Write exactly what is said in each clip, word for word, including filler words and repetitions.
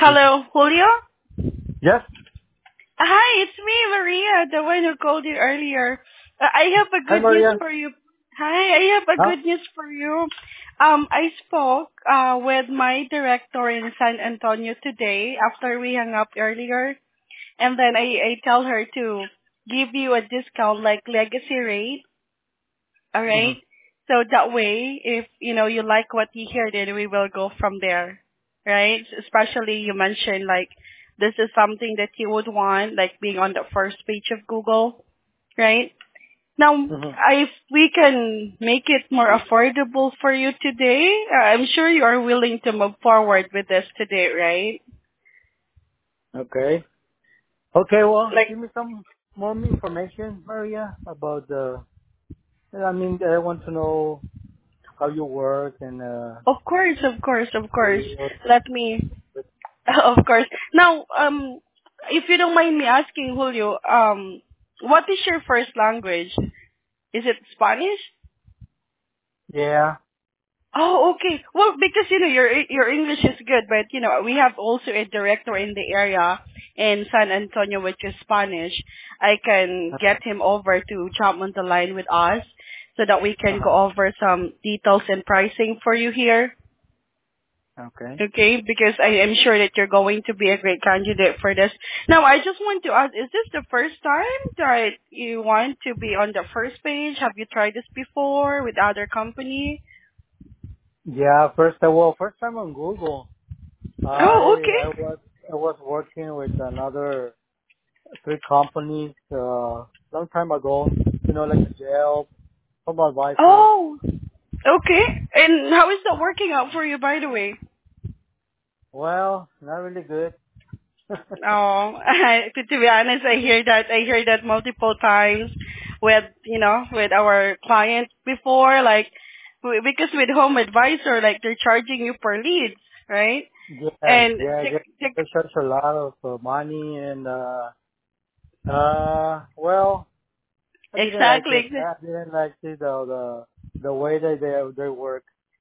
This is Hello, Julio? yes. Hi, it's me, Maria, the one who called you earlier. Uh, I have a Hi, good news Maria. for you. Hi, I have a Huh? good news for you. Um, I spoke uh, with my director in San Antonio today after we hung up earlier, and then I, I tell her to give you a discount like legacy rate, all hmm right? So that way, if you know you like what you hear, then we will go from there, right? Especially you mentioned like this is something that you would want, like being on the first page of Google, right? Now, hmm if we can make it more affordable for you today, uh, I'm sure you are willing to move forward with this today, right? Okay. Okay. Well, Like, give me some more information, Maria, about the. I mean, I want to know how you work and uh. of course, of course, of course. your- Let me, of course. Now, um, if you don't mind me asking, Julio, um, what is your first language? Is it Spanish? Yeah. Oh, okay. Well, because you know your your English is good, but you know we have also a director in the area in San Antonio, which is Spanish. I can get him over to jump on the line with us so that we can go Uh-huh. over some details and pricing for you here. Okay. Okay, because I am sure that you're going to be a great candidate for this. Now, I just want to ask, is this the first time that you want to be on the first page? Have you tried this before with other company? Yeah. First, uh, well, first time on Google, Oh, I I okay. was I was working with another three companies uh long time ago. You know, like a Yelp, Home Advisor. Oh, okay. And how is that working out for you, by the way? Well, not really good. Oh, to, to be honest, I hear that. I hear that multiple times with, you know, with our clients before, like, w- because with Home Advisor, like, they're charging you per leads, right? Yeah, And yeah, the, yeah. the, They charge a lot of uh, money, and uh, uh, well, I didn't like it. exactly, I didn't like the the the way that they they work.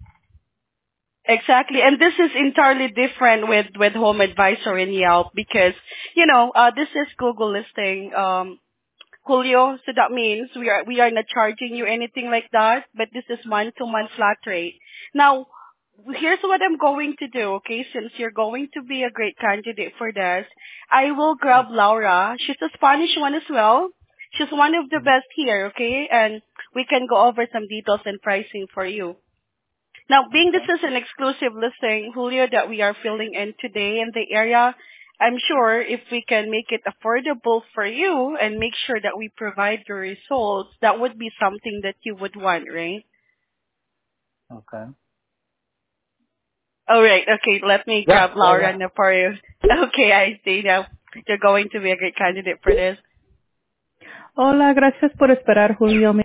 exactly. And this is entirely different with, with Home Advisor and Yelp because, you know, uh, this is Google listing. Um, Julio, so that means we are we are not charging you anything like that, but this is month to month flat rate. Now, here's what I'm going to do, okay? Since you're going to be a great candidate for this, I will grab Laura. She's a Spanish one as well. She's one of the Mhm. best here, okay? And we can go over some details and pricing for you. Now, being this Okay. is an exclusive listing, Julio, that we are filling in today in the area, I'm sure if we can make it affordable for you and make sure that we provide your results, that would be something that you would want, right? Okay. All right. Okay. Let me Yeah, grab yeah, Laura yeah. now for you. Okay. I see now. You're going to be a great candidate for this. Hola, gracias por esperar, Julio.